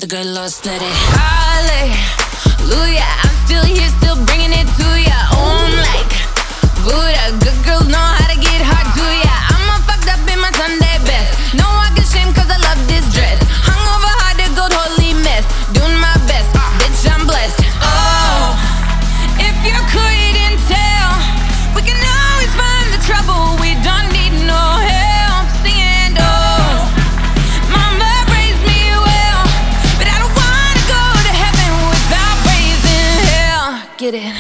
the good Lord split it. Hallelujah, I'm still here, still bringing it to ya. Like Buddha, good girls know how to get hard to ya. I'm all fucked up in my Sunday best. No, I get shame cause I love this dress. Hungover hard to go holy mess. Doing my best, bitch, I'm blessed. Oh, if you couldn't tell, we can always find the trouble. We don't need no help. Singing, oh, mama raised me well, but I don't wanna go to heaven without raising hell. Get it?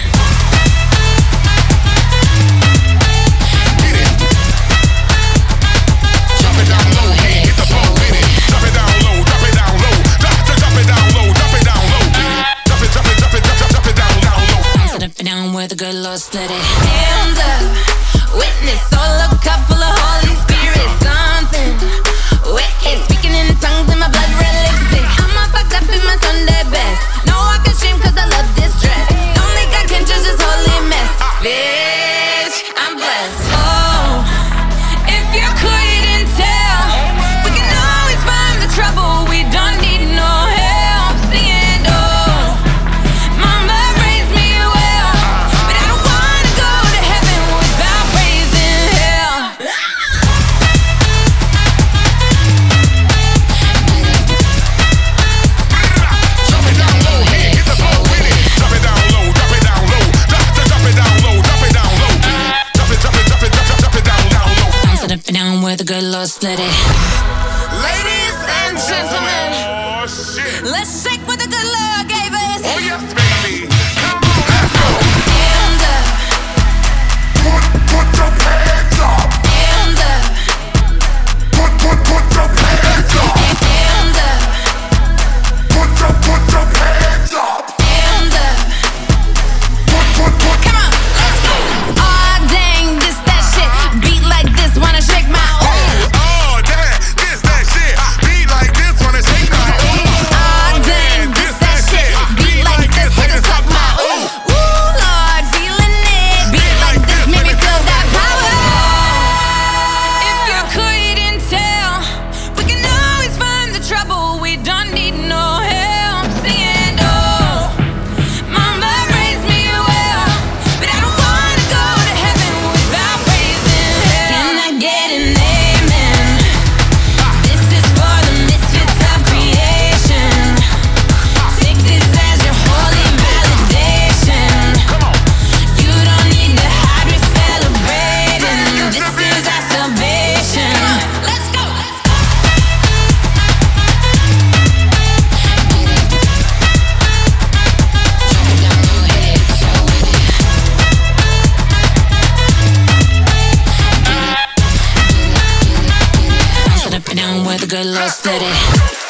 Where the good Lord split it. Hands up, witness, all a cup full of Holy Spirit. Something wicked, speaking in tongues in my blood red lipstick. I'm all fucked up in my Sunday best. No, I can shame cause I love this dress. Don't think I can judge this holy mess. Bitch, I'm blessed. Oh, if you couldn't tell, we can always find the trouble. We don't need no help. Singing, oh, mama raised me well, but I don't wanna go to heaven without raising hell. Drop it down low, hit the floor with it. Drop it down low, drop it down low. Drop it down low, drop it down low. Drop it down low. I'm set up and down where the good Lord split it. Ladies and gentlemen, Oh shit. let's shake what the good Lord gave us. Oh yes, baby. Come on, let's go. Hands up, Put your hands up. hands up, Put your hands up. hands up, Put your hands up. hands up. Come on, let's go. Aw, dang, this that shit. Beat like this, wanna shake my Oh, damn, this that shit. Beat like this, wanna shake my Aw, dang, this that shit. Beat like this, wanna suck my Woo, Lord, feeling it. Beat like this, make me feel that power. If you couldn't tell, we can always find the trouble. We don't need no help. Singing, oh, mama raised me well, but I don't wanna go to heaven without raising hell. Can I get an amen? This is for the misfits of creation. Take this as your holy validation. You don't need to hide, we're celebrating. This is our salvation. Let's go. I'm set up and down where the good Lord split it.